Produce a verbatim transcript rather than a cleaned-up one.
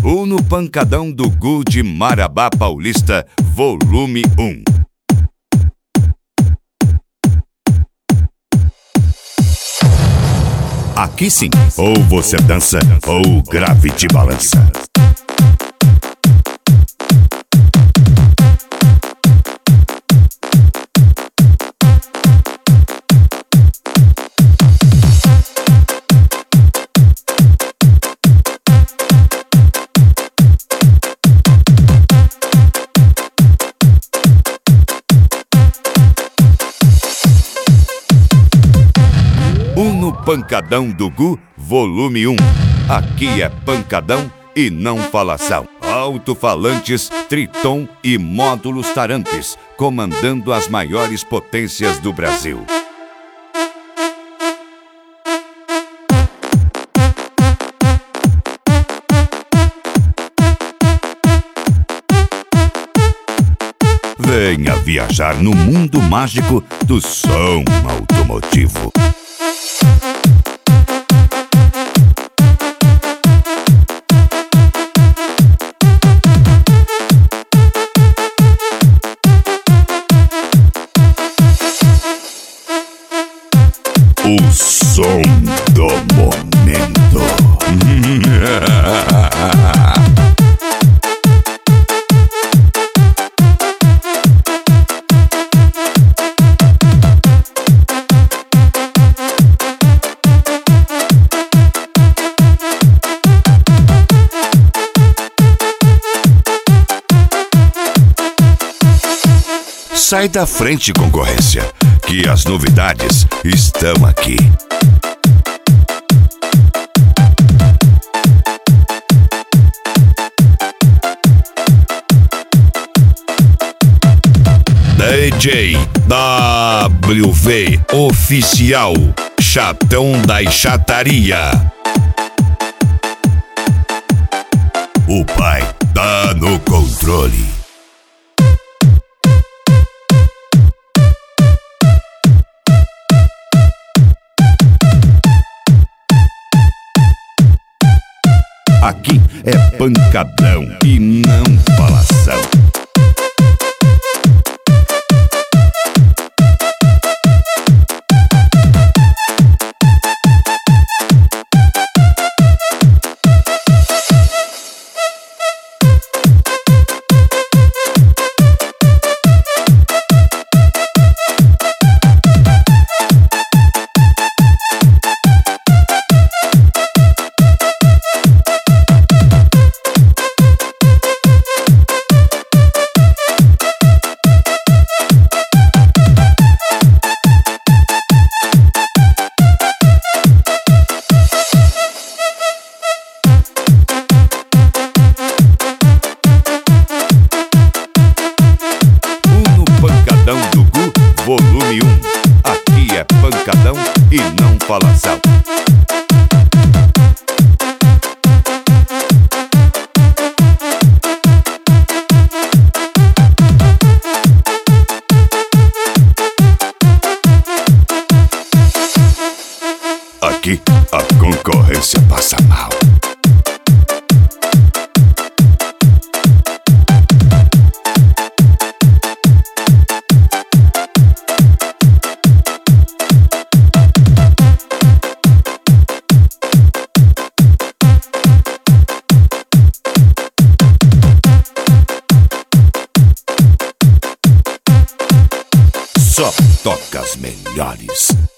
ou no Pancadão do Gu de Marabá Paulista, volume um. Aqui sim, ou você dança, ou o grave te balança. Um no Pancadão do Gu, volume um. Aqui é pancadão e não falação. Alto-falantes, triton e módulos tarantes, comandando as maiores potências do Brasil. Venha viajar no mundo mágico do som automotivo. O som do momento. Sai da frente, concorrência, que as novidades estão aqui. D J W V Oficial, Chatão da Chataria. O pai tá no controle. Aqui é pancadão e não falação. Volume um. Aqui é pancadão e não falação. Aqui a concorrência passa mal. Só toca as melhores.